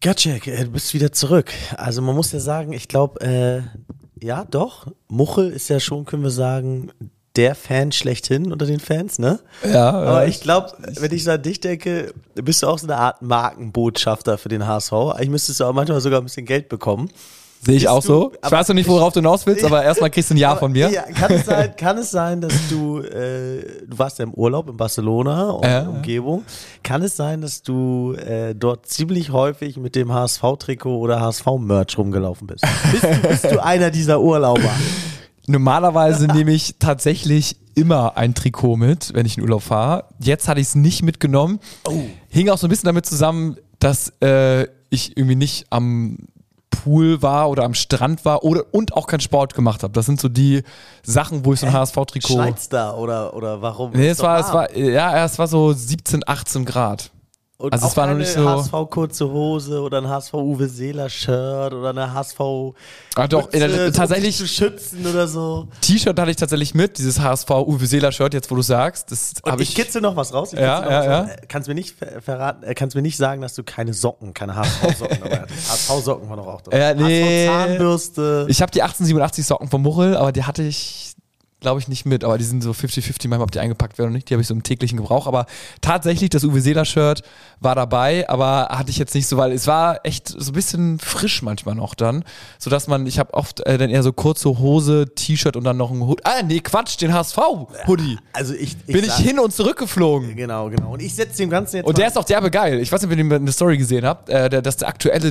Götschek, du bist wieder zurück. Also man muss ja sagen, ich glaube, ja doch, Muchel ist ja schon, können wir sagen, der Fan schlechthin unter den Fans, ne? Ja. Aber ich glaube, wenn ich so an dich denke, bist du auch so eine Art Markenbotschafter für den HSV. Eigentlich müsstest du auch manchmal sogar ein bisschen Geld bekommen. Sehe ich auch so. Ich weiß noch nicht, worauf du hinaus willst, aber erstmal kriegst du ein Ja von mir. Ja, kann es sein, dass du warst ja im Urlaub in Barcelona und Umgebung. Kann es sein, dass du dort ziemlich häufig mit dem HSV-Trikot oder HSV-Merch rumgelaufen bist? Bist du einer dieser Urlauber? Normalerweise nehme ich tatsächlich immer ein Trikot mit, wenn ich in Urlaub fahre. Jetzt hatte ich es nicht mitgenommen. Hing auch so ein bisschen damit zusammen, dass ich irgendwie nicht am Pool war oder am Strand war und auch keinen Sport gemacht habe. Das sind so die Sachen, wo ich so ein HSV-Trikot... Schneit's da oder warum? Nee, es war so 17, 18 Grad. Und also auch es war noch nicht so HSV kurze Hose oder ein HSV Uwe Seeler Shirt oder eine HSV doch, tatsächlich zu schützen oder so. T-Shirt hatte ich tatsächlich mit, dieses HSV Uwe Seeler Shirt, jetzt wo du sagst. Das und ich kitzel noch was raus. Kannst mir nicht verraten, kannst mir nicht sagen, dass du keine HSV-Socken dabei hattest. HSV-Socken war doch auch dabei. Nee. HSV-Zahnbürste. Ich habe die 1887 Socken vom Muchel, aber die hatte ich, glaube ich, nicht mit, aber die sind so 50-50, manchmal ob die eingepackt werden oder nicht, die habe ich so im täglichen Gebrauch, aber tatsächlich das Uwe Seeler Shirt war dabei, aber hatte ich jetzt nicht so, weil es war echt so ein bisschen frisch manchmal noch dann, sodass ich habe oft dann eher so kurze Hose, T-Shirt und dann noch ein Hoodie, den HSV-Hoodie. Also bin ich hin und zurück geflogen. Genau, und ich setze dem Ganzen jetzt und der ist auch derbe geil, ich weiß nicht, ob ihr eine Story gesehen habt, dass der aktuelle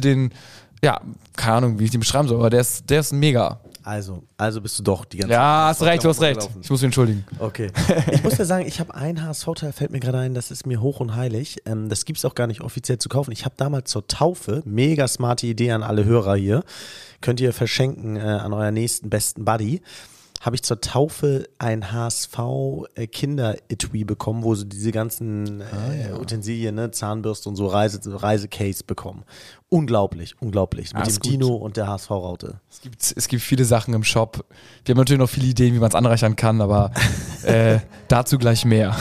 keine Ahnung, wie ich den beschreiben soll, aber der ist mega. Also bist du doch die ganze Zeit. Ja, hast recht, du hast recht. Ich muss mich entschuldigen. Okay. Ich muss ja sagen, ich habe ein HSV-Teil, fällt mir gerade ein, das ist mir hoch und heilig. Das gibt es auch gar nicht offiziell zu kaufen. Ich habe damals zur Taufe, mega smarte Idee an alle Hörer hier, könnt ihr verschenken an euer nächsten besten Buddy, habe ich zur Taufe ein HSV-Kinder-Etui bekommen, wo sie diese ganzen Utensilien, ne, Zahnbürste und so Reisecase bekommen. Unglaublich. Mit dem Dino und der HSV-Raute. Es gibt viele Sachen im Shop. Wir haben natürlich noch viele Ideen, wie man es anreichern kann, aber dazu gleich mehr.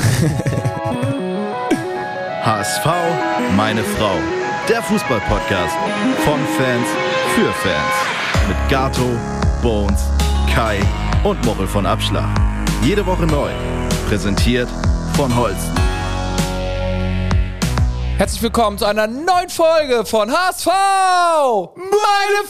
HSV, meine Frau. Der Fußball-Podcast von Fans für Fans. Mit Gato, Bones, Kai und Muchel von Abschlag. Jede Woche neu. Präsentiert von Holsten. Herzlich willkommen zu einer neuen Folge von HSV, meine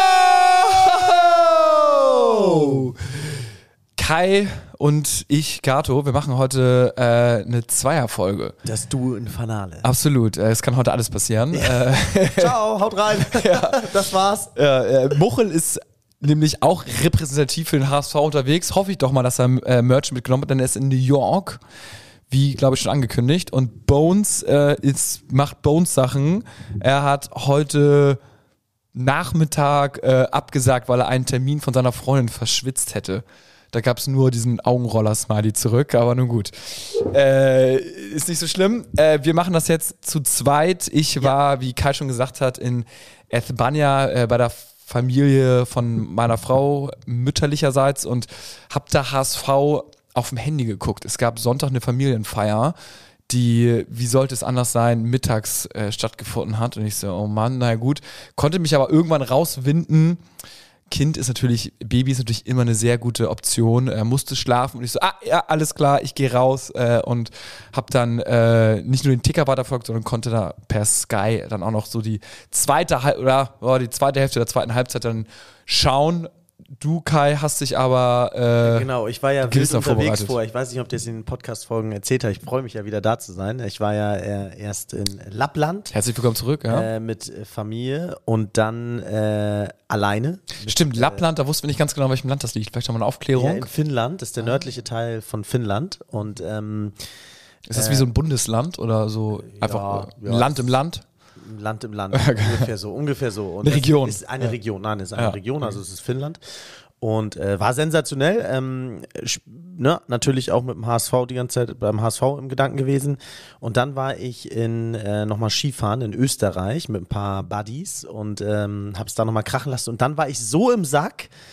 Frau! Kai und ich, Gato, wir machen heute eine Zweierfolge. Das Duo Infernale. Absolut, es kann heute alles passieren. Ja. Ciao, haut rein. Ja. Das war's. Muchel ist nämlich auch repräsentativ für den HSV unterwegs. Hoffe ich doch mal, dass er Merch mitgenommen hat, denn er ist in New York, wie, glaube ich, schon angekündigt. Und Bones macht Bones-Sachen. Er hat heute Nachmittag abgesagt, weil er einen Termin von seiner Freundin verschwitzt hätte. Da gab es nur diesen Augenroller-Smiley zurück, aber nun gut. Ist nicht so schlimm. Wir machen das jetzt zu zweit. Ich war, wie Kai schon gesagt hat, in Ethbania bei der Familie von meiner Frau mütterlicherseits und hab da HSV auf dem Handy geguckt. Es gab Sonntag eine Familienfeier, die, wie sollte es anders sein, mittags stattgefunden hat. Und ich so, oh Mann, naja gut. Konnte mich aber irgendwann rauswinden. Baby ist natürlich immer eine sehr gute Option. Er musste schlafen und ich so, ja, alles klar, ich gehe raus und habe dann nicht nur den Ticker weiterverfolgt, sondern konnte da per Sky dann auch noch so die zweite Hälfte der zweiten Halbzeit dann schauen. Du, Kai, hast dich aber genau, ich war ja wild unterwegs vorher. Ich weiß nicht, ob du es in den Podcast-Folgen erzählt hast. Ich freue mich ja wieder da zu sein. Ich war ja erst in Lappland. Herzlich willkommen zurück, ja. Mit Familie und dann alleine. Stimmt, Lappland, da wussten wir nicht ganz genau, in welchem Land das liegt. Vielleicht noch mal eine Aufklärung. Ja, in Finnland, das ist der nördliche Teil von Finnland. Und ist das wie so ein Bundesland oder so einfach Land im Land? Land im Land, ungefähr so. Und eine Region. Ist eine Region, nein, es ist eine Region, also es ist Finnland. Und war sensationell, natürlich auch mit dem HSV die ganze Zeit beim HSV im Gedanken gewesen. Und dann war ich nochmal Skifahren in Österreich mit ein paar Buddies und habe es da nochmal krachen lassen. Und dann war ich so im Sack,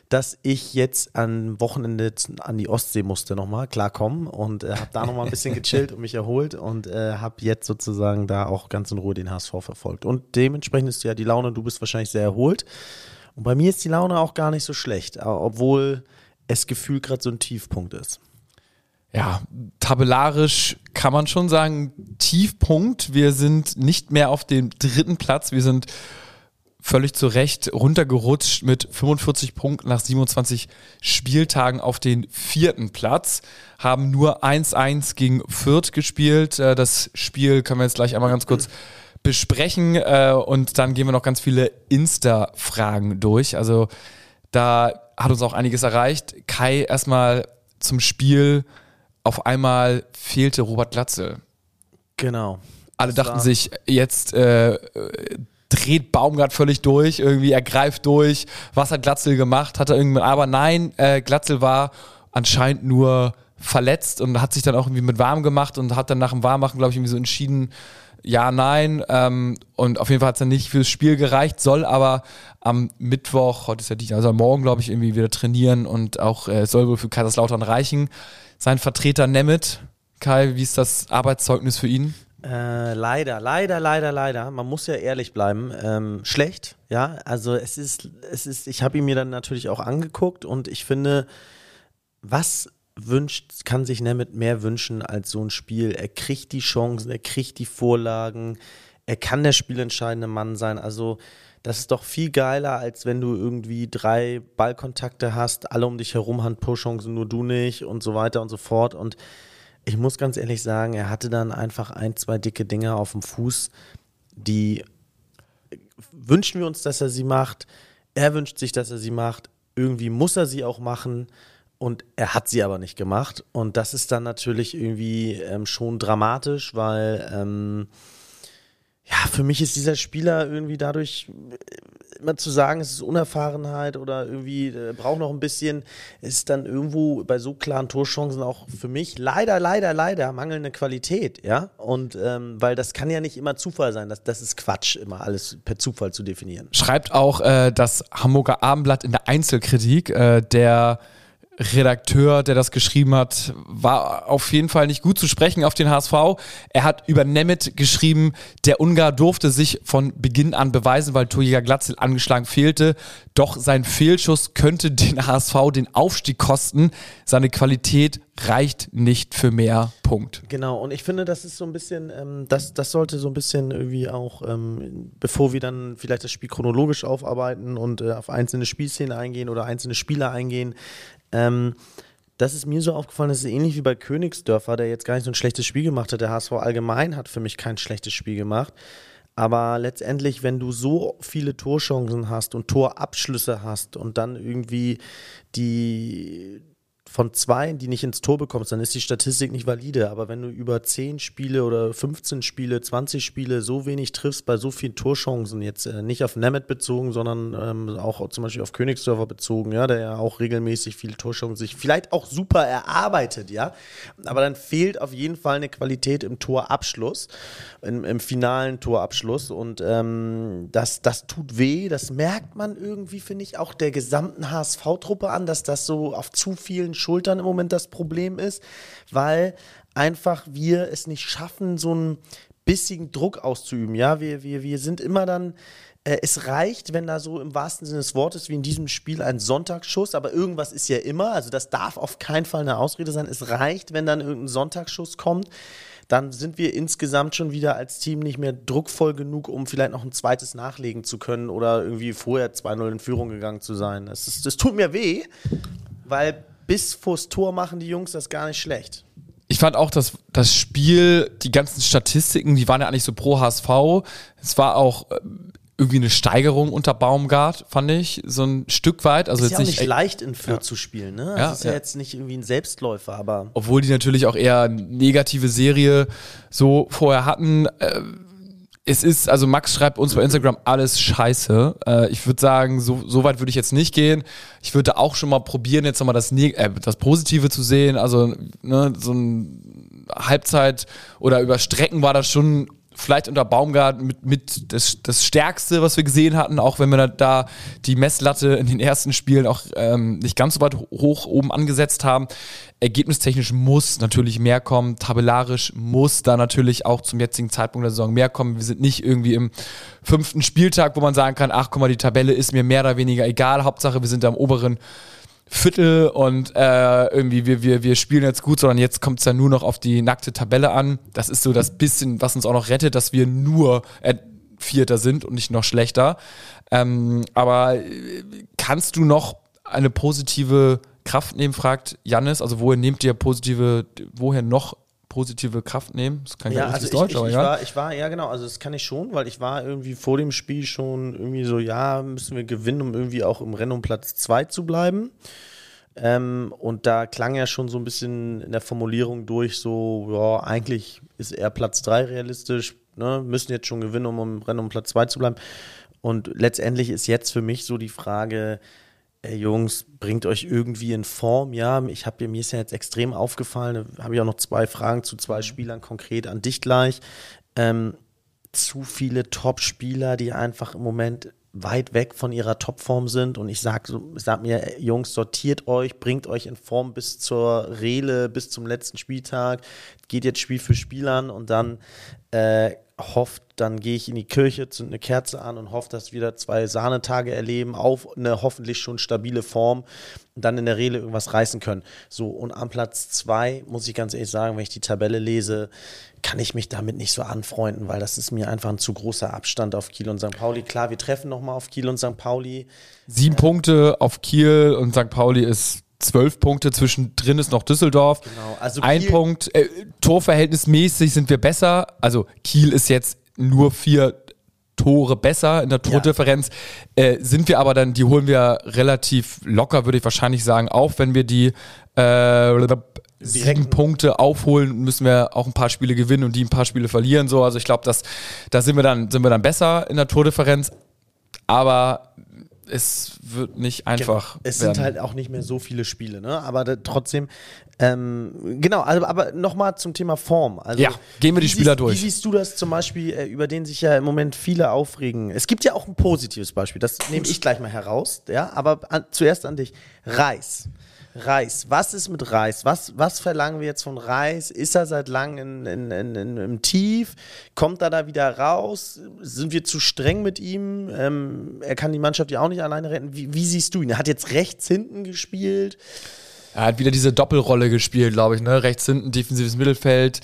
dass ich jetzt am Wochenende an die Ostsee musste nochmal klarkommen und habe da nochmal ein bisschen gechillt und mich erholt und habe jetzt sozusagen da auch ganz in Ruhe den HSV verfolgt. Und dementsprechend ist ja die Laune, du bist wahrscheinlich sehr erholt. Und bei mir ist die Laune auch gar nicht so schlecht, obwohl es gefühlt gerade so ein Tiefpunkt ist. Ja, tabellarisch kann man schon sagen, Tiefpunkt. Wir sind nicht mehr auf dem 3. Platz. Wir sind völlig zu Recht runtergerutscht mit 45 Punkten nach 27 Spieltagen auf den 4. Platz. Haben nur 1-1 gegen Fürth gespielt. Das Spiel können wir jetzt gleich einmal ganz kurz besprechen und dann gehen wir noch ganz viele Insta-Fragen durch. Also da hat uns auch einiges erreicht. Kai, erstmal zum Spiel. Auf einmal fehlte Robert Glatzel. Genau. Alle dachten sich, jetzt dreht Baumgart völlig durch, irgendwie er greift durch. Was hat Glatzel gemacht? Hat er irgendwann? Aber nein, Glatzel war anscheinend nur verletzt und hat sich dann auch irgendwie mit warm gemacht und hat dann nach dem Warmmachen, glaube ich, irgendwie so entschieden, ja, nein. Und auf jeden Fall hat es dann nicht fürs Spiel gereicht, soll aber am Mittwoch, heute ist ja Dienstag, also morgen, glaube ich, irgendwie wieder trainieren und auch soll wohl für Kaiserslautern reichen. Sein Vertreter Nemeth, Kai, wie ist das Arbeitszeugnis für ihn? Leider. Man muss ja ehrlich bleiben. Schlecht, ja. Also es ist, ich habe ihn mir dann natürlich auch angeguckt und ich finde, kann sich Nemeth mehr wünschen als so ein Spiel. Er kriegt die Chancen, er kriegt die Vorlagen, er kann der spielentscheidende Mann sein. Also das ist doch viel geiler, als wenn du irgendwie 3 Ballkontakte hast, alle um dich herum, Hand-Torchancen, nur du nicht und so weiter und so fort. Und ich muss ganz ehrlich sagen, er hatte dann einfach 1, 2 dicke Dinger auf dem Fuß, die wünschen wir uns, dass er sie macht. Er wünscht sich, dass er sie macht. Irgendwie muss er sie auch machen. Und er hat sie aber nicht gemacht. Und das ist dann natürlich irgendwie schon dramatisch, weil für mich ist dieser Spieler irgendwie dadurch immer zu sagen, es ist Unerfahrenheit oder irgendwie braucht noch ein bisschen, ist dann irgendwo bei so klaren Torchancen auch für mich leider mangelnde Qualität, ja. Und weil das kann ja nicht immer Zufall sein, das ist Quatsch, immer alles per Zufall zu definieren. Schreibt auch das Hamburger Abendblatt in der Einzelkritik, der Redakteur, der das geschrieben hat, war auf jeden Fall nicht gut zu sprechen auf den HSV. Er hat über Nemeth geschrieben, der Ungar durfte sich von Beginn an beweisen, weil Torjäger Glatzel angeschlagen fehlte. Doch sein Fehlschuss könnte den HSV den Aufstieg kosten. Seine Qualität reicht nicht für mehr. Punkt. Genau, und ich finde, das ist so ein bisschen, das sollte so ein bisschen irgendwie auch, bevor wir dann vielleicht das Spiel chronologisch aufarbeiten und auf einzelne Spielszenen eingehen oder einzelne Spieler eingehen, das ist mir so aufgefallen, das ist ähnlich wie bei Königsdörfer, der jetzt gar nicht so ein schlechtes Spiel gemacht hat. Der HSV allgemein hat für mich kein schlechtes Spiel gemacht. Aber letztendlich, wenn du so viele Torchancen hast und Torabschlüsse hast und dann irgendwie die von 2, die nicht ins Tor bekommst, dann ist die Statistik nicht valide. Aber wenn du über 10 Spiele oder 15 Spiele, 20 Spiele so wenig triffst bei so vielen Torchancen, jetzt nicht auf Nemeth bezogen, sondern auch zum Beispiel auf Königsdörfer bezogen, ja, der ja auch regelmäßig viele Torchancen sich vielleicht auch super erarbeitet, ja. Aber dann fehlt auf jeden Fall eine Qualität im Torabschluss, im finalen Torabschluss. Und das tut weh, das merkt man irgendwie, finde ich, auch der gesamten HSV-Truppe an, dass das so auf zu vielen Schultern im Moment das Problem ist, weil einfach wir es nicht schaffen, so einen bissigen Druck auszuüben. Ja, wir sind immer dann, es reicht, wenn da so im wahrsten Sinne des Wortes wie in diesem Spiel ein Sonntagsschuss, aber irgendwas ist ja immer, also das darf auf keinen Fall eine Ausrede sein, es reicht, wenn dann irgendein Sonntagsschuss kommt, dann sind wir insgesamt schon wieder als Team nicht mehr druckvoll genug, um vielleicht noch ein zweites nachlegen zu können oder irgendwie vorher 2-0 in Führung gegangen zu sein. Das tut mir weh, weil bis vors Tor machen die Jungs das gar nicht schlecht. Ich fand auch, dass das Spiel, die ganzen Statistiken, die waren ja eigentlich so pro HSV. Es war auch irgendwie eine Steigerung unter Baumgart, fand ich, so ein Stück weit. Also ist jetzt ja auch nicht leicht in Fürth zu spielen, ne? Das ist ja jetzt nicht irgendwie ein Selbstläufer, aber... Obwohl die natürlich auch eher eine negative Serie so vorher hatten. Es ist, also Max schreibt uns bei Instagram, alles scheiße. Ich würde sagen, so weit würde ich jetzt nicht gehen. Ich würde auch schon mal probieren, jetzt nochmal das Positive zu sehen. Also so ein Halbzeit oder über Strecken war das schon vielleicht unter Baumgart mit das Stärkste, was wir gesehen hatten, auch wenn wir da die Messlatte in den ersten Spielen auch nicht ganz so weit hoch oben angesetzt haben. Ergebnistechnisch muss natürlich mehr kommen, tabellarisch muss da natürlich auch zum jetzigen Zeitpunkt der Saison mehr kommen. Wir sind nicht irgendwie im 5. Spieltag, wo man sagen kann, ach guck mal, die Tabelle ist mir mehr oder weniger egal, Hauptsache wir sind da im oberen Viertel und irgendwie wir spielen jetzt gut, sondern jetzt kommt es ja nur noch auf die nackte Tabelle an. Das ist so das bisschen, was uns auch noch rettet, dass wir nur Vierter sind und nicht noch schlechter. Aber kannst du noch eine positive Kraft nehmen, fragt Jannis. Also woher noch positive Kraft nehmen? Das kann ich ja, nicht also Deutsch, aber ich war, ja genau, also das kann ich schon, weil ich war irgendwie vor dem Spiel schon irgendwie so, ja, müssen wir gewinnen, um irgendwie auch im Rennen um Platz 2 zu bleiben. Und da klang ja schon so ein bisschen in der Formulierung durch, so, ja, eigentlich ist eher Platz 3 realistisch, ne? Müssen jetzt schon gewinnen, um im Rennen um Platz 2 zu bleiben. Und letztendlich ist jetzt für mich so die Frage, Jungs, bringt euch irgendwie in Form, ja, mir ist ja jetzt extrem aufgefallen, da habe ich auch noch 2 Fragen zu 2 Spielern konkret an dich gleich, zu viele Top-Spieler, die einfach im Moment weit weg von ihrer Topform sind und ich sag mir, Jungs, sortiert euch, bringt euch in Form bis zur Rele, bis zum letzten Spieltag, geht jetzt Spiel für Spiel an und dann dann gehe ich in die Kirche, zünde eine Kerze an und hoffe, dass wir wieder 2 Sahnetage erleben, auf eine hoffentlich schon stabile Form und dann in der Rele irgendwas reißen können. So, und am Platz 2, muss ich ganz ehrlich sagen, wenn ich die Tabelle lese, kann ich mich damit nicht so anfreunden, weil das ist mir einfach ein zu großer Abstand auf Kiel und St. Pauli. Klar, wir treffen nochmal auf Kiel und St. Pauli. 7 Punkte auf Kiel und St. Pauli ist 12 Punkte, zwischendrin ist noch Düsseldorf. Genau, also ein Punkt, torverhältnismäßig sind wir besser. Also Kiel ist jetzt nur 4 Tore besser in der Tordifferenz. Sind wir aber dann, die holen wir relativ locker, würde ich wahrscheinlich sagen, auf. Wenn wir die 7 Punkte aufholen, müssen wir auch ein paar Spiele gewinnen und die ein paar Spiele verlieren. So. Also ich glaube, da sind wir dann besser in der Tordifferenz. Aber es wird nicht einfach Es werden. sind halt auch nicht mehr so viele Spiele, ne? Aber trotzdem, genau, also, aber nochmal zum Thema Form. Also, ja, gehen wir die Spieler durch. Wie siehst du das zum Beispiel, über den sich ja im Moment viele aufregen? Es gibt ja auch ein positives Beispiel, das nehme ich gleich mal heraus, ja? Aber zuerst an dich. Reis, was ist mit Reis? Was verlangen wir jetzt von Reis? Ist er seit langem im Tief? Kommt er da wieder raus? Sind wir zu streng mit ihm? Er kann die Mannschaft ja auch nicht alleine retten. Wie siehst du ihn? Er hat jetzt rechts hinten gespielt. Er hat wieder diese Doppelrolle gespielt, glaube ich, ne? Rechts hinten, defensives Mittelfeld.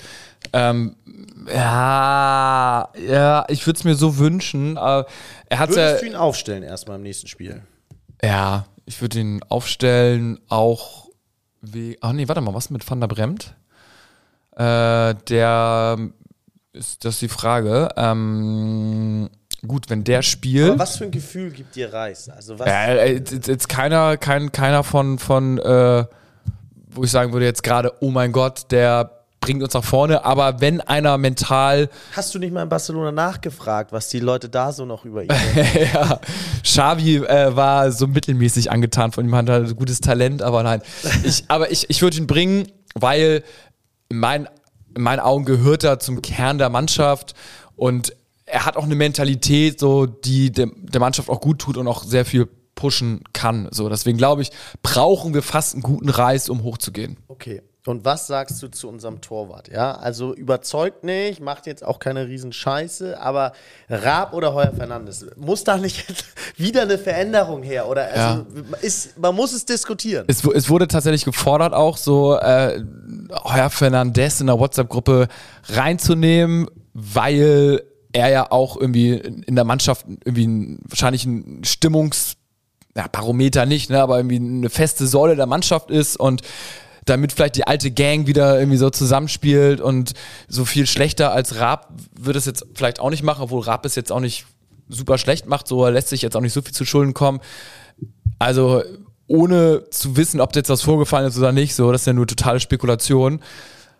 Ja, ich würde es mir so wünschen. Würdest du ihn aufstellen erstmal im nächsten Spiel? Ja, ich würde ihn aufstellen, auch was mit Van der Bremt? Das ist die Frage. Gut, wenn der spielt. Aber was für ein Gefühl gibt dir Reis? Also was? Jetzt keiner von wo ich sagen würde jetzt gerade, oh mein Gott, der bringt uns nach vorne, aber wenn einer mental... Hast du nicht mal in Barcelona nachgefragt, was die Leute da so noch über ihn denken? Ja, Xavi war so mittelmäßig angetan von ihm, hat ein gutes Talent, aber nein. Ich würde ihn bringen, weil in meinen Augen gehört er zum Kern der Mannschaft und er hat auch eine Mentalität, so, die der Mannschaft auch gut tut und auch sehr viel pushen kann. So, deswegen glaube ich, brauchen wir fast einen guten Reis, um hochzugehen. Okay. Und was sagst du zu unserem Torwart? Ja, also überzeugt nicht, macht jetzt auch keine Riesenscheiße, aber Raab oder Heuer Fernandes, muss da nicht wieder eine Veränderung her? Oder also man muss es diskutieren. Es wurde tatsächlich gefordert, auch so Heuer Fernandes in der WhatsApp-Gruppe reinzunehmen, weil er ja auch irgendwie in der Mannschaft irgendwie wahrscheinlich ein Barometer nicht, ne, aber irgendwie eine feste Säule der Mannschaft ist und damit vielleicht die alte Gang wieder irgendwie so zusammenspielt und so viel schlechter als Raab wird es jetzt vielleicht auch nicht machen, obwohl Raab es jetzt auch nicht super schlecht macht, so er lässt sich jetzt auch nicht so viel zu Schulden kommen. Also ohne zu wissen, ob jetzt was vorgefallen ist oder nicht, so das ist ja nur totale Spekulation.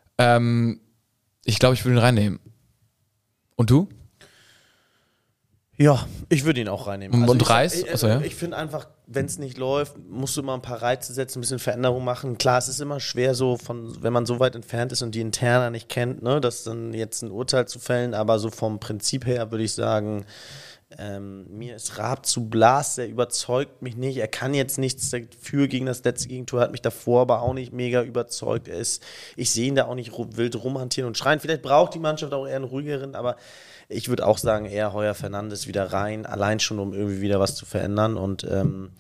Ich glaube, ich würde ihn reinnehmen. Und du? Ja, ich würde ihn auch reinnehmen. Und Reis? Ich finde einfach, wenn es nicht läuft, musst du immer ein paar Reize setzen, ein bisschen Veränderung machen. Klar, es ist immer schwer so, wenn man so weit entfernt ist und die Interna nicht kennt, ne, das dann jetzt ein Urteil zu fällen, aber so vom Prinzip her würde ich sagen, mir ist Raab zu blass, der überzeugt mich nicht. Er kann jetzt nichts dafür gegen das letzte Gegentor, hat mich davor aber auch nicht mega überzeugt. Ich sehe ihn da auch nicht wild rumhantieren und schreien. Vielleicht braucht die Mannschaft auch eher einen ruhigeren, aber ich würde auch sagen, eher Heuer Fernandes wieder rein, allein schon, um irgendwie wieder was zu verändern. Und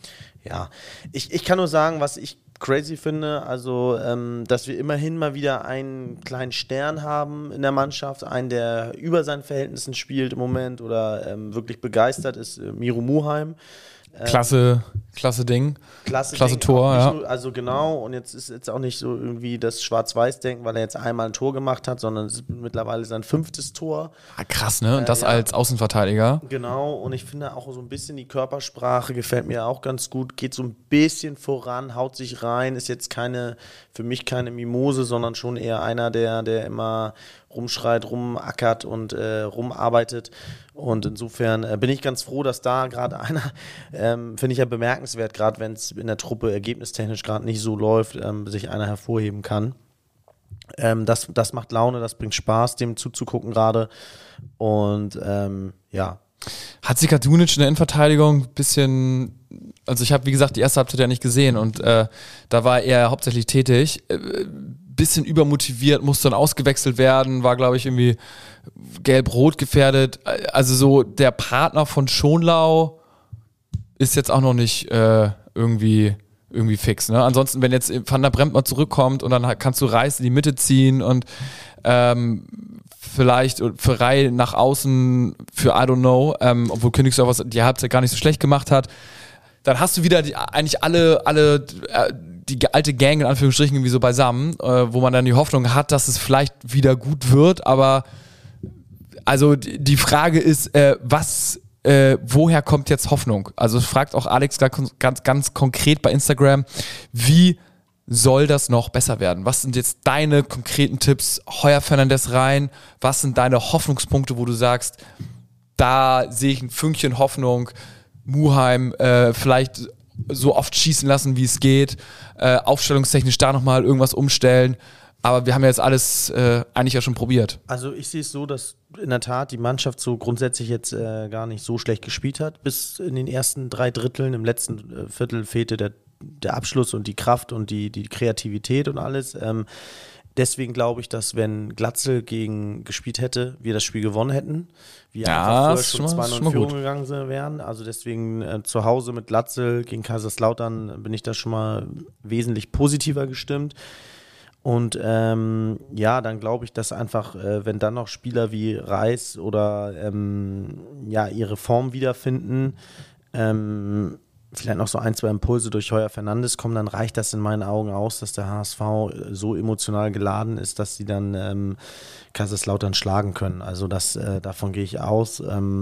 ich kann nur sagen, was ich crazy finde, also dass wir immerhin mal wieder einen kleinen Stern haben in der Mannschaft, einen, der über seinen Verhältnissen spielt im Moment oder wirklich begeistert ist, Miro Muheim. Klasse Ding. Klasse Tor, ja. Nur, also genau, und jetzt ist jetzt auch nicht so irgendwie das Schwarz-Weiß-Denken, weil er jetzt einmal ein Tor gemacht hat, sondern es ist mittlerweile sein 5. Tor. Krass, ne? Und das als Außenverteidiger. Genau, und ich finde auch so ein bisschen die Körpersprache gefällt mir auch ganz gut, geht so ein bisschen voran, haut sich rein, ist jetzt für mich keine Mimose, sondern schon eher einer, der immer rumschreit, rumackert und rumarbeitet. Und insofern bin ich ganz froh, dass da gerade einer, finde ich ja bemerkenswert, gerade wenn es in der Truppe ergebnistechnisch gerade nicht so läuft, sich einer hervorheben kann. Das macht Laune, das bringt Spaß, dem zuzugucken gerade. Und Hat sich Kadunic in der Innenverteidigung ein bisschen, also ich habe, wie gesagt, die erste Halbzeit ja nicht gesehen und da war er hauptsächlich tätig. Bisschen übermotiviert, musste dann ausgewechselt werden, war, glaube ich, irgendwie gelb-rot gefährdet. Also so der Partner von Schonlau ist jetzt auch noch nicht irgendwie fix. Ne? Ansonsten, wenn jetzt Van der Bremt mal zurückkommt und dann kannst du Reis in die Mitte ziehen und vielleicht für Rei nach außen für I don't know, obwohl Königsdorf die Halbzeit gar nicht so schlecht gemacht hat, dann hast du wieder eigentlich alle die alte Gang in Anführungsstrichen irgendwie so beisammen, wo man dann die Hoffnung hat, dass es vielleicht wieder gut wird, aber also die Frage ist, woher kommt jetzt Hoffnung? Also fragt auch Alex ganz konkret bei Instagram, wie soll das noch besser werden? Was sind jetzt deine konkreten Tipps? Heuer Fernandes rein, was sind deine Hoffnungspunkte, wo du sagst, da sehe ich ein Fünkchen Hoffnung, Muheim vielleicht so oft schießen lassen, wie es geht, aufstellungstechnisch da nochmal irgendwas umstellen, aber wir haben ja jetzt alles eigentlich ja schon probiert. Also ich sehe es so, dass in der Tat die Mannschaft so grundsätzlich jetzt gar nicht so schlecht gespielt hat, bis in den ersten 3 Dritteln, im letzten Viertel fehlte der Abschluss und die Kraft und die Kreativität und alles. Deswegen glaube ich, dass wenn Glatzel gegen gespielt hätte, wir das Spiel gewonnen hätten. Wir einfach vorher schon 2-0 in Führung gegangen wären. Also deswegen zu Hause mit Glatzel gegen Kaiserslautern bin ich da schon mal wesentlich positiver gestimmt. Und dann glaube ich, dass einfach, wenn dann noch Spieler wie Reis oder ihre Form wiederfinden, vielleicht noch so 1, 2 Impulse durch Heuer Fernandes kommen, dann reicht das in meinen Augen aus, dass der HSV so emotional geladen ist, dass sie dann Kaiserslautern schlagen können. Also davon gehe ich aus.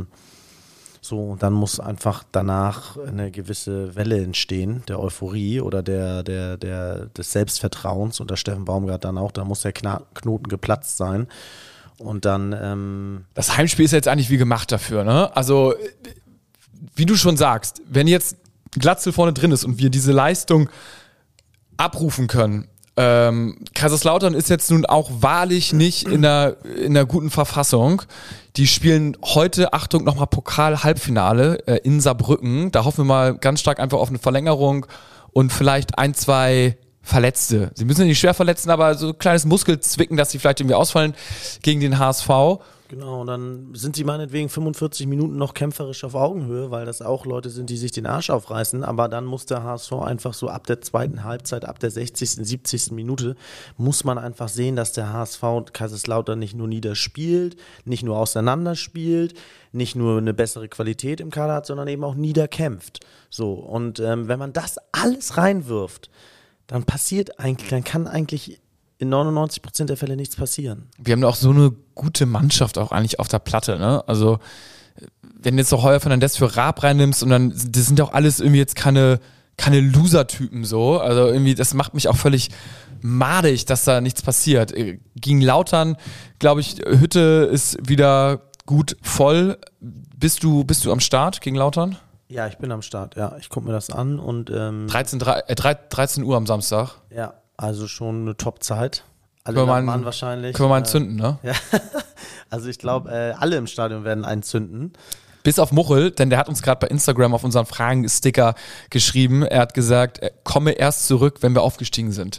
Und dann muss einfach danach eine gewisse Welle entstehen, der Euphorie oder des Selbstvertrauens unter Steffen Baumgart dann auch. Da muss der Knoten geplatzt sein. Und dann das Heimspiel ist jetzt eigentlich wie gemacht dafür, ne? Also, wie du schon sagst, wenn jetzt Glatzel vorne drin ist und wir diese Leistung abrufen können. Kaiserslautern ist jetzt nun auch wahrlich nicht in einer guten Verfassung. Die spielen heute, Achtung, nochmal Pokal-Halbfinale in Saarbrücken. Da hoffen wir mal ganz stark einfach auf eine Verlängerung und vielleicht 1, 2 Verletzte. Sie müssen ja nicht schwer verletzen, aber so ein kleines Muskelzwicken, dass sie vielleicht irgendwie ausfallen gegen den HSV. Genau, und dann sind sie meinetwegen 45 Minuten noch kämpferisch auf Augenhöhe, weil das auch Leute sind, die sich den Arsch aufreißen, aber dann muss der HSV einfach so ab der zweiten Halbzeit, ab der 60., 70. Minute, muss man einfach sehen, dass der HSV Kaiserslautern nicht nur niederspielt, nicht nur auseinanderspielt, nicht nur eine bessere Qualität im Kader hat, sondern eben auch niederkämpft. So, und wenn man das alles reinwirft, dann kann eigentlich in 99% der Fälle nichts passieren. Wir haben auch so eine gute Mannschaft auch eigentlich auf der Platte, ne? Also, wenn du jetzt so Heuer Fernandes für Raab reinnimmst und dann, das sind ja auch alles irgendwie jetzt keine Loser-Typen so. Also irgendwie, das macht mich auch völlig madig, dass da nichts passiert. Gegen Lautern, glaube ich, Hütte ist wieder gut voll. Bist du am Start gegen Lautern? Ja, ich bin am Start, ja. Ich gucke mir das an und 13 Uhr am Samstag. ja, also schon eine Top-Zeit. Alle Können wir nach mal Mann wahrscheinlich. Können wir mal einen zünden, ne? Ja. Also ich glaube, alle im Stadion werden einen zünden. Bis auf Muchel, denn der hat uns gerade bei Instagram auf unseren Fragen-Sticker geschrieben. Er hat gesagt, er komme erst zurück, wenn wir aufgestiegen sind.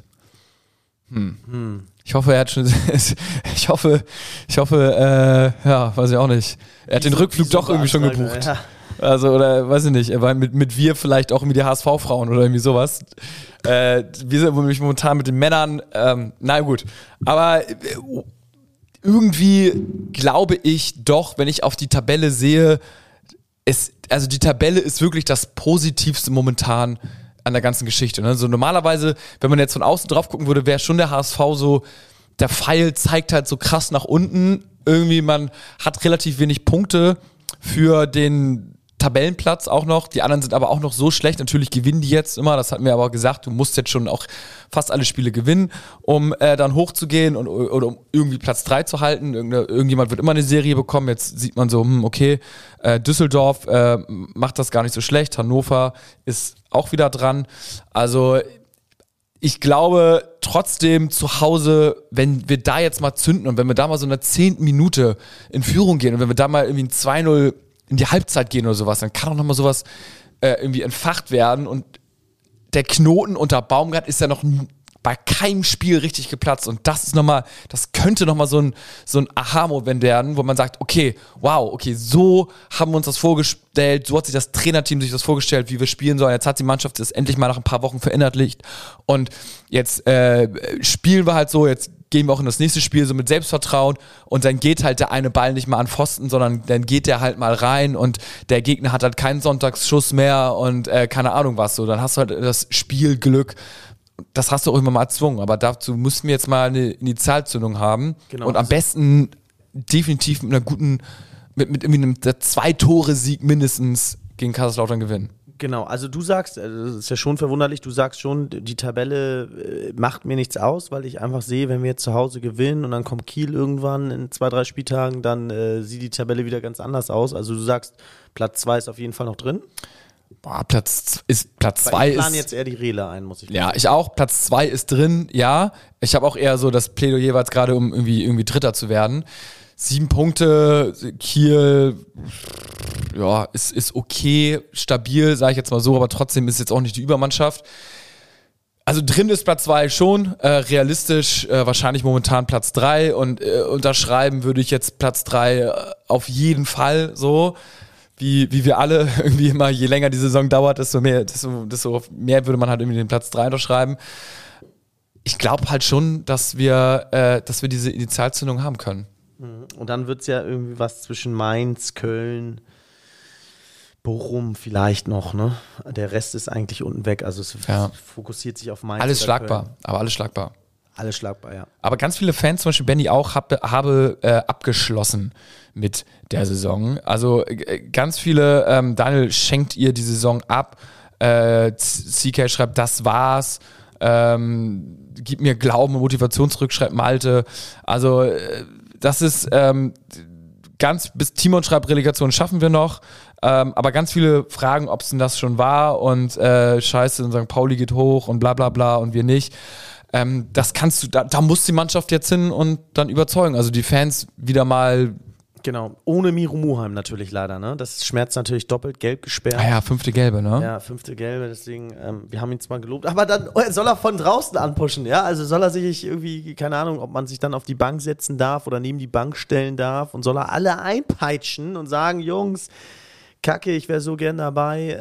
Ich hoffe, er hat schon. Ich hoffe, ja, weiß ich auch nicht. Er hat den Rückflug doch irgendwie schon gebucht. Ja. Also, oder weiß ich nicht, er war mit wir vielleicht auch irgendwie die HSV-Frauen oder irgendwie sowas. Wir sind nämlich momentan mit den Männern, na gut. Aber irgendwie glaube ich doch, wenn ich auf die Tabelle sehe, also die Tabelle ist wirklich das Positivste momentan an der ganzen Geschichte. Ne? So normalerweise, wenn man jetzt von außen drauf gucken würde, wäre schon der HSV so, der Pfeil zeigt halt so krass nach unten. Irgendwie, man hat relativ wenig Punkte für den Tabellenplatz auch noch. Die anderen sind aber auch noch so schlecht. Natürlich gewinnen die jetzt immer. Das hatten wir aber gesagt. Du musst jetzt schon auch fast alle Spiele gewinnen, um dann hochzugehen oder um irgendwie Platz 3 zu halten. Irgendjemand wird immer eine Serie bekommen. Jetzt sieht man so, okay, Düsseldorf macht das gar nicht so schlecht. Hannover ist auch wieder dran. Also ich glaube trotzdem zu Hause, wenn wir da jetzt mal zünden und wenn wir da mal so in der 10. Minute in Führung gehen und wenn wir da mal irgendwie ein 2-0 in die Halbzeit gehen oder sowas, dann kann auch nochmal sowas irgendwie entfacht werden und der Knoten unter Baumgart ist ja noch bei keinem Spiel richtig geplatzt und das könnte nochmal so ein Aha-Moment werden, wo man sagt, okay, wow, okay, so haben wir uns das vorgestellt, so hat sich das Trainerteam sich das vorgestellt, wie wir spielen sollen, jetzt hat die Mannschaft das endlich mal nach ein paar Wochen verinnerlicht und jetzt spielen wir halt so, jetzt gehen wir auch in das nächste Spiel so mit Selbstvertrauen und dann geht halt der eine Ball nicht mal an Pfosten, sondern dann geht der halt mal rein und der Gegner hat halt keinen Sonntagsschuss mehr und keine Ahnung was so. Dann hast du halt das Spielglück. Das hast du auch immer mal erzwungen, aber dazu müssten wir jetzt mal eine Initialzündung haben und am besten definitiv mit einer guten, mit irgendwie einem 2-Tore-Sieg mindestens gegen Kaiserslautern gewinnen. Genau, also du sagst, das ist ja schon verwunderlich, du sagst schon, die Tabelle macht mir nichts aus, weil ich einfach sehe, wenn wir jetzt zu Hause gewinnen und dann kommt Kiel irgendwann in 2-3 Spieltagen, dann sieht die Tabelle wieder ganz anders aus. Also du sagst, Platz 2 ist auf jeden Fall noch drin. Boah, Platz 2 ist... Ich plane jetzt eher die Rele ein, muss ich sagen. Ja, ich auch. Platz 2 ist drin, ja. Ich habe auch eher so das Plädoyer jeweils gerade, um irgendwie Dritter zu werden. 7 Punkte, Kiel, ja, ist okay, stabil, sage ich jetzt mal so, aber trotzdem ist jetzt auch nicht die Übermannschaft. Also drin ist Platz 2 schon, realistisch wahrscheinlich momentan Platz 3 und unterschreiben würde ich jetzt Platz 3 auf jeden Fall so, wie wir alle irgendwie immer, je länger die Saison dauert, desto mehr würde man halt irgendwie den Platz 3 unterschreiben. Ich glaube halt schon, dass wir diese Initialzündung haben können. Und dann wird es ja irgendwie was zwischen Mainz, Köln, Bochum vielleicht noch, ne? Der Rest ist eigentlich unten weg. Also es fokussiert sich auf Mainz. Alles schlagbar, Köln. Aber alles schlagbar. Alles schlagbar, ja. Aber ganz viele Fans, zum Beispiel Benny auch, habe abgeschlossen mit der Saison. Also ganz viele, Daniel schenkt ihr die Saison ab. CK schreibt, das war's. Gib mir Glauben und Motivation zurück, schreibt Malte. Also das ist bis Timon schreibt, Relegation schaffen wir noch. Aber ganz viele fragen, ob es denn das schon war und scheiße, und St. Pauli geht hoch und bla bla bla und wir nicht. Das kannst du, da muss die Mannschaft jetzt hin und dann überzeugen. Also die Fans wieder mal. Genau, ohne Miro Muheim natürlich leider, ne? Das schmerzt natürlich doppelt, gelb gesperrt. Ah ja, 5. Gelbe, ne? Ja, 5. Gelbe, deswegen, wir haben ihn zwar gelobt, aber dann soll er von draußen anpushen, ja? Also soll er sich irgendwie, keine Ahnung, ob man sich dann auf die Bank setzen darf oder neben die Bank stellen darf und soll er alle einpeitschen und sagen, Jungs, Kacke, ich wäre so gern dabei,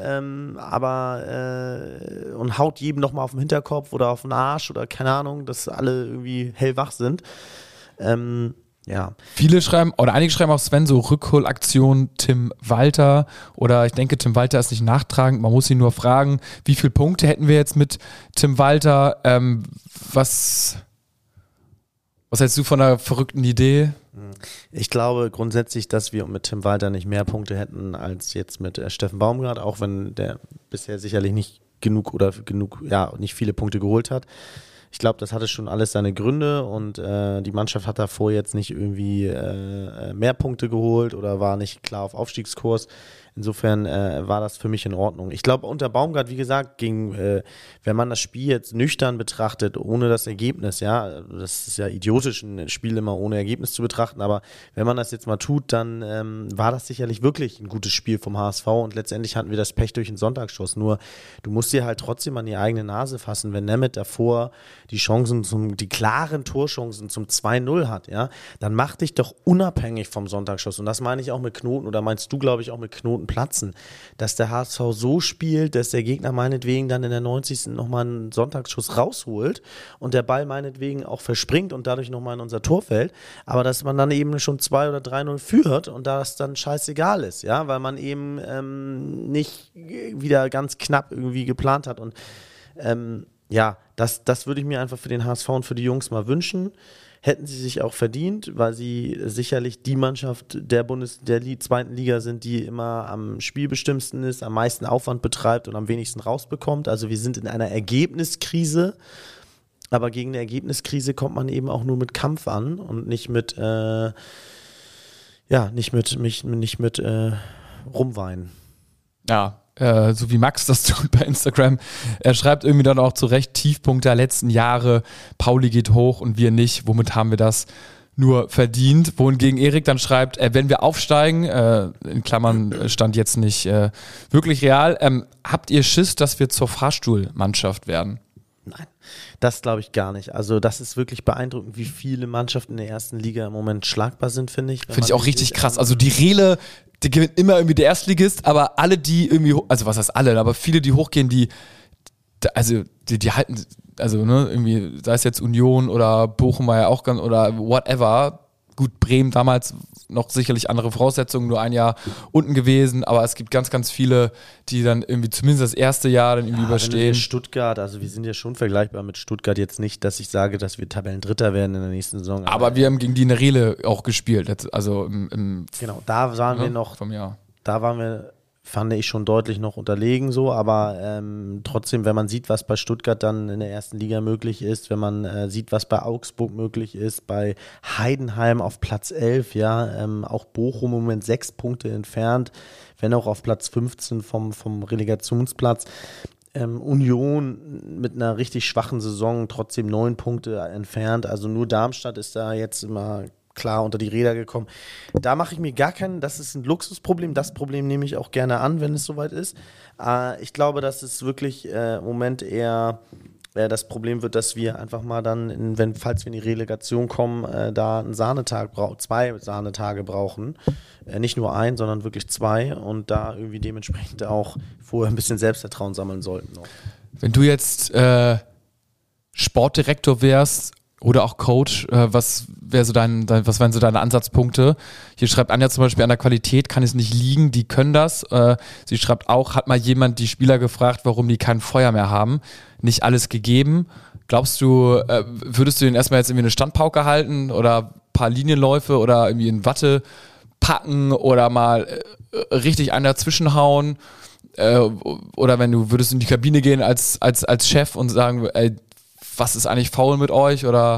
und haut jedem nochmal auf den Hinterkopf oder auf den Arsch oder keine Ahnung, dass alle irgendwie hellwach sind. Ja. Viele schreiben, oder einige schreiben auch Sven, so Rückholaktion Tim Walter, oder ich denke, Tim Walter ist nicht nachtragend, man muss ihn nur fragen, wie viele Punkte hätten wir jetzt mit Tim Walter, was hältst du von einer verrückten Idee? Ich glaube grundsätzlich, dass wir mit Tim Walter nicht mehr Punkte hätten als jetzt mit Steffen Baumgart, auch wenn der bisher sicherlich nicht genug, nicht viele Punkte geholt hat. Ich glaube, das hatte schon alles seine Gründe und die Mannschaft hat davor jetzt nicht irgendwie mehr Punkte geholt oder war nicht klar auf Aufstiegskurs. Insofern war das für mich in Ordnung. Ich glaube, unter Baumgart, wie gesagt, wenn man das Spiel jetzt nüchtern betrachtet, ohne das Ergebnis, ja, das ist ja idiotisch, ein Spiel immer ohne Ergebnis zu betrachten, aber wenn man das jetzt mal tut, dann war das sicherlich wirklich ein gutes Spiel vom HSV und letztendlich hatten wir das Pech durch den Sonntagsschuss. Nur, du musst dir halt trotzdem an die eigene Nase fassen, wenn Nemeth davor die klaren Torchancen zum 2-0 hat, ja, dann mach dich doch unabhängig vom Sonntagsschuss. Und das meine ich auch mit Knoten, oder meinst du, glaube ich, auch mit Knoten platzen, dass der HSV so spielt, dass der Gegner meinetwegen dann in der 90. nochmal einen Sonntagsschuss rausholt und der Ball meinetwegen auch verspringt und dadurch nochmal in unser Tor fällt, aber dass man dann eben schon 2 oder 3-0 führt und das dann scheißegal ist, ja, weil man eben nicht wieder ganz knapp irgendwie geplant hat und ja, das würde ich mir einfach für den HSV und für die Jungs mal wünschen. Hätten sie sich auch verdient, weil sie sicherlich die Mannschaft der zweiten Liga sind, die immer am spielbestimmendsten ist, am meisten Aufwand betreibt und am wenigsten rausbekommt. Also wir sind in einer Ergebniskrise, aber gegen eine Ergebniskrise kommt man eben auch nur mit Kampf an und nicht mit Rumweinen. Ja, so wie Max das tut bei Instagram. Er schreibt irgendwie dann auch zu Recht, Tiefpunkt der letzten Jahre, Pauli geht hoch und wir nicht. Womit haben wir das nur verdient? Wohingegen Erik dann schreibt, wenn wir aufsteigen, in Klammern stand jetzt nicht wirklich real, habt ihr Schiss, dass wir zur Fahrstuhlmannschaft werden? Nein, das glaube ich gar nicht. Also das ist wirklich beeindruckend, wie viele Mannschaften in der ersten Liga im Moment schlagbar sind, finde ich. Finde ich auch richtig krass. Also die Rele, die gewinnt immer irgendwie der Erstligist, aber alle, die irgendwie, also was heißt alle, aber viele, die hochgehen, die halten, also ne, irgendwie, sei es jetzt Union oder Bochum war ja auch ganz, oder whatever. Gut, Bremen damals noch sicherlich andere Voraussetzungen, nur ein Jahr unten gewesen, aber es gibt ganz, ganz viele, die dann irgendwie zumindest das erste Jahr dann irgendwie überstehen. Stuttgart, also wir sind ja schon vergleichbar mit Stuttgart, jetzt nicht, dass ich sage, dass wir Tabellendritter werden in der nächsten Saison. Aber wir haben gegen die in der Rele auch gespielt, also im genau, da waren wir noch, vom Jahr. Da waren wir, fand ich, schon deutlich noch unterlegen so, aber trotzdem, wenn man sieht, was bei Stuttgart dann in der ersten Liga möglich ist, wenn man sieht, was bei Augsburg möglich ist, bei Heidenheim auf Platz 11, ja, auch Bochum im Moment 6 Punkte entfernt, wenn auch auf Platz 15 vom Relegationsplatz. Union mit einer richtig schwachen Saison trotzdem 9 Punkte entfernt, also nur Darmstadt ist da jetzt immer klar unter die Räder gekommen. Da mache ich mir gar keinen, das ist ein Luxusproblem, das Problem nehme ich auch gerne an, wenn es soweit ist. Ich glaube, dass es wirklich im Moment eher das Problem wird, dass wir einfach mal dann, falls wir in die Relegation kommen, da einen Sahnetag 2 Sahnetage brauchen. Nicht nur einen, sondern wirklich 2 und da irgendwie dementsprechend auch vorher ein bisschen Selbstvertrauen sammeln sollten. Noch. Wenn du jetzt Sportdirektor wärst, oder auch Coach, was wären so deine Ansatzpunkte? Hier schreibt Anja zum Beispiel, an der Qualität kann es nicht liegen, die können das. Sie schreibt auch, hat mal jemand die Spieler gefragt, warum die kein Feuer mehr haben. Nicht alles gegeben. Glaubst du, würdest du denen erstmal jetzt irgendwie eine Standpauke halten oder ein paar Linienläufe oder irgendwie in Watte packen oder mal richtig einen dazwischen hauen? Oder würdest du in die Kabine gehen als Chef und sagen, ey, was ist eigentlich faul mit euch oder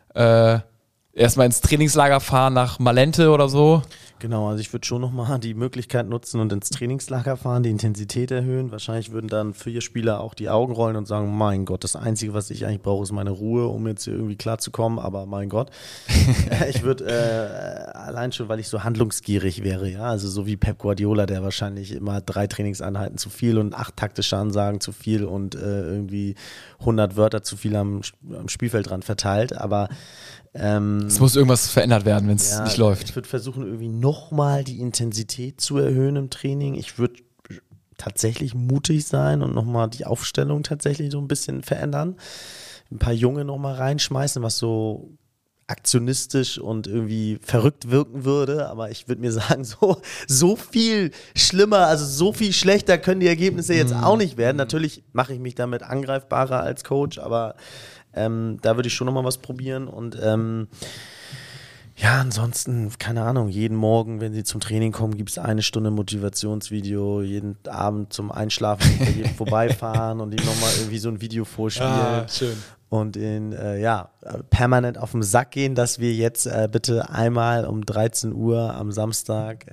erstmal ins Trainingslager fahren nach Malente oder so? Genau, also ich würde schon nochmal die Möglichkeit nutzen und ins Trainingslager fahren, die Intensität erhöhen. Wahrscheinlich würden dann 4 Spieler auch die Augen rollen und sagen, mein Gott, das Einzige, was ich eigentlich brauche, ist meine Ruhe, um jetzt hier irgendwie klarzukommen, aber mein Gott. Ich würde allein schon, weil ich so handlungsgierig wäre, ja, also so wie Pep Guardiola, der wahrscheinlich immer 3 Trainingseinheiten zu viel und 8 taktische Ansagen zu viel und irgendwie 100 Wörter zu viel am Spielfeld dran verteilt, aber es muss irgendwas verändert werden, wenn es nicht läuft. Ich würde versuchen, irgendwie nochmal die Intensität zu erhöhen im Training. Ich würde tatsächlich mutig sein und nochmal die Aufstellung tatsächlich so ein bisschen verändern. Ein paar Junge nochmal reinschmeißen, was so aktionistisch und irgendwie verrückt wirken würde, aber ich würde mir sagen, so viel schlimmer, also so viel schlechter können die Ergebnisse jetzt auch nicht werden. Natürlich mache ich mich damit angreifbarer als Coach, aber da würde ich schon nochmal was probieren und Ja, ansonsten, keine Ahnung, jeden Morgen, wenn sie zum Training kommen, gibt es 1 Stunde Motivationsvideo, jeden Abend zum Einschlafen bei jedem vorbeifahren und ihm nochmal irgendwie so ein Video vorspielen. Schön. Und permanent auf den Sack gehen, dass wir jetzt bitte einmal um 13 Uhr am Samstag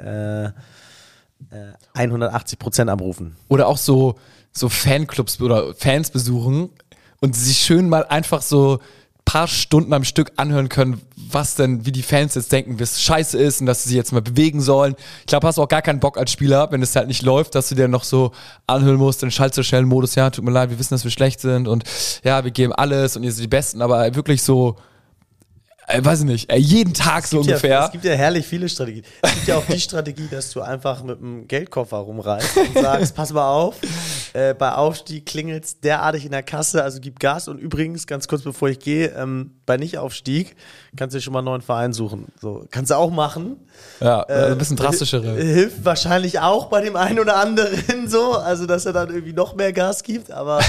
180% abrufen. Oder auch so Fanclubs oder Fans besuchen und sich schön mal einfach so paar Stunden am Stück anhören können, wie die Fans jetzt denken, wie es scheiße ist und dass sie sich jetzt mal bewegen sollen. Ich glaube, hast du auch gar keinen Bock als Spieler, wenn es halt nicht läuft, dass du dir noch so anhören musst, dann schaltest du schnell den Modus, ja, tut mir leid, wir wissen, dass wir schlecht sind und ja, wir geben alles und ihr seid die Besten, aber wirklich so, weiß ich nicht, jeden Tag so ungefähr. Es gibt ja herrlich viele Strategien. Es gibt ja auch die Strategie, dass du einfach mit einem Geldkoffer rumreißt und sagst, pass mal auf, bei Aufstieg klingelt's derartig in der Kasse, also gib Gas. Und übrigens, ganz kurz bevor ich gehe, bei Nicht-Aufstieg kannst du dir schon mal einen neuen Verein suchen. So, kannst du auch machen. Ja, ein bisschen drastischere. Hilft wahrscheinlich auch bei dem einen oder anderen so, also dass er dann irgendwie noch mehr Gas gibt, aber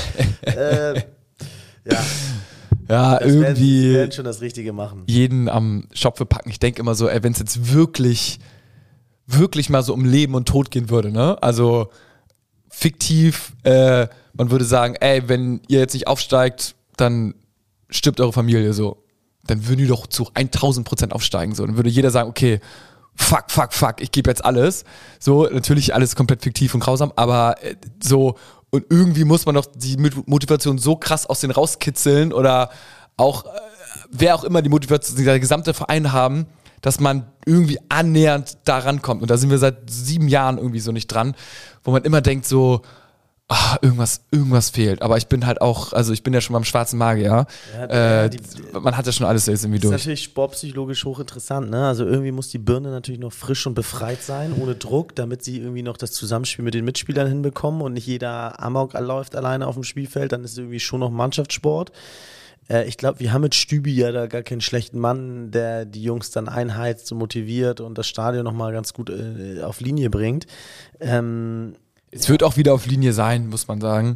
ja. Ja, das irgendwie werden schon das Richtige machen. Jeden am Schopfe packen. Ich denke immer so, wenn es jetzt wirklich mal so um Leben und Tod gehen würde, ne? Also fiktiv, man würde sagen, wenn ihr jetzt nicht aufsteigt, dann stirbt eure Familie so. Dann würden die doch zu 1000% aufsteigen so. Dann würde jeder sagen, okay, fuck, ich gebe jetzt alles. So, natürlich alles komplett fiktiv und grausam, aber so. Und irgendwie muss man doch die Motivation so krass aus denen rauskitzeln oder auch, wer auch immer die Motivation, der gesamte Verein haben, dass man irgendwie annähernd da rankommt. Und da sind wir seit 7 Jahren irgendwie so nicht dran, wo man immer denkt so, irgendwas fehlt. Aber ich bin halt auch, also ich bin ja schon beim schwarzen Magier. Ja, man hat ja schon alles jetzt irgendwie durch. Das ist natürlich sportpsychologisch hochinteressant, ne? Also irgendwie muss die Birne natürlich noch frisch und befreit sein, ohne Druck, damit sie irgendwie noch das Zusammenspiel mit den Mitspielern hinbekommen und nicht jeder Amok läuft alleine auf dem Spielfeld, dann ist es irgendwie schon noch Mannschaftssport. Ich glaube, wir haben mit Stübi ja da gar keinen schlechten Mann, der die Jungs dann einheizt und motiviert und das Stadion nochmal ganz gut auf Linie bringt. Es wird auch wieder auf Linie sein, muss man sagen.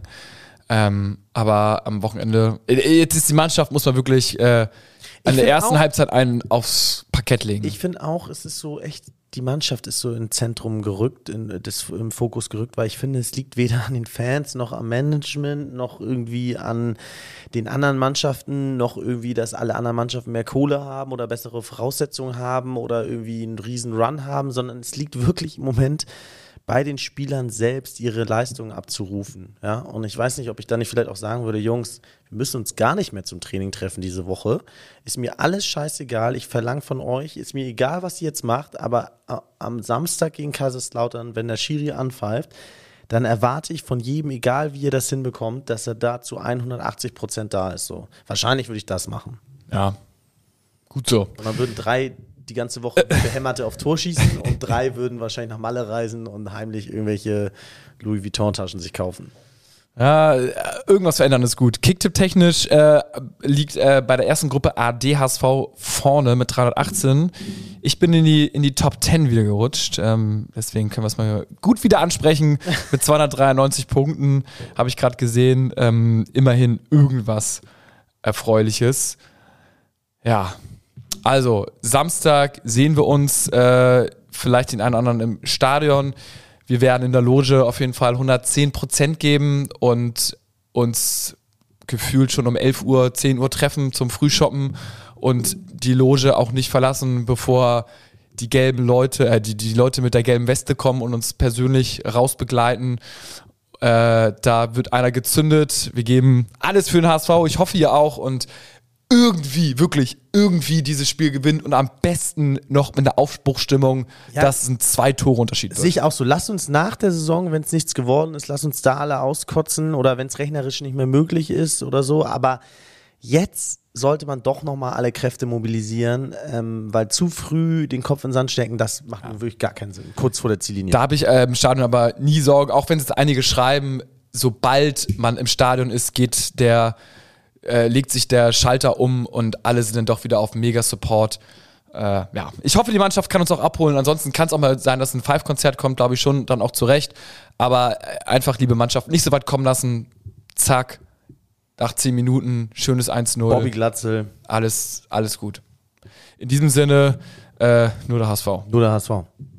Aber am Wochenende, jetzt ist die Mannschaft, muss man wirklich an der ersten Halbzeit einen aufs Parkett legen. Ich finde auch, es ist so echt, die Mannschaft ist so ins Zentrum gerückt, im Fokus gerückt, weil ich finde, es liegt weder an den Fans, noch am Management, noch irgendwie an den anderen Mannschaften, noch irgendwie, dass alle anderen Mannschaften mehr Kohle haben oder bessere Voraussetzungen haben oder irgendwie einen riesen Run haben, sondern es liegt wirklich im Moment bei den Spielern selbst ihre Leistungen abzurufen. Ja? Und ich weiß nicht, ob ich da nicht vielleicht auch sagen würde, Jungs, wir müssen uns gar nicht mehr zum Training treffen diese Woche. Ist mir alles scheißegal. Ich verlange von euch, ist mir egal, was ihr jetzt macht, aber am Samstag gegen Kaiserslautern, wenn der Schiri anpfeift, dann erwarte ich von jedem, egal wie ihr das hinbekommt, dass er da zu 180% da ist. So. Wahrscheinlich würde ich das machen. Ja, gut so. Und dann würden 3 die ganze Woche Behämmerte auf Tor schießen und 3 würden wahrscheinlich nach Malle reisen und heimlich irgendwelche Louis Vuitton-Taschen sich kaufen. Ja, irgendwas verändern ist gut. Kicktipp-technisch liegt bei der ersten Gruppe AD HSV vorne mit 318. Ich bin in die Top 10 wieder gerutscht. Deswegen können wir es mal gut wieder ansprechen. Mit 293 Punkten habe ich gerade gesehen. Immerhin irgendwas Erfreuliches. Ja. Also, Samstag sehen wir uns vielleicht den einen oder anderen im Stadion. Wir werden in der Loge auf jeden Fall 110% geben und uns gefühlt schon um 11 Uhr, 10 Uhr treffen zum Frühshoppen und die Loge auch nicht verlassen, bevor die gelben Leute, die Leute mit der gelben Weste kommen und uns persönlich rausbegleiten. Da wird einer gezündet. Wir geben alles für den HSV. Ich hoffe, ihr auch. Und irgendwie dieses Spiel gewinnt und am besten noch mit einer Aufbruchsstimmung, dass es ein 2-Tore-Unterschied wird. Sehe ich auch so. Lass uns nach der Saison, wenn es nichts geworden ist, lass uns da alle auskotzen oder wenn es rechnerisch nicht mehr möglich ist oder so. Aber jetzt sollte man doch nochmal alle Kräfte mobilisieren, weil zu früh den Kopf in den Sand stecken, das macht mir wirklich gar keinen Sinn. Kurz vor der Ziellinie. Da habe ich im Stadion aber nie Sorge, auch wenn es einige schreiben, sobald man im Stadion ist, legt sich der Schalter um und alle sind dann doch wieder auf Mega-Support. Ich hoffe, die Mannschaft kann uns auch abholen. Ansonsten kann es auch mal sein, dass ein Five-Konzert kommt, glaube ich schon, dann auch zurecht. Aber einfach, liebe Mannschaft, nicht so weit kommen lassen. Zack, nach 10 Minuten, schönes 1-0. Bobby Glatzel. Alles gut. In diesem Sinne, Nur der HSV. Nur der HSV.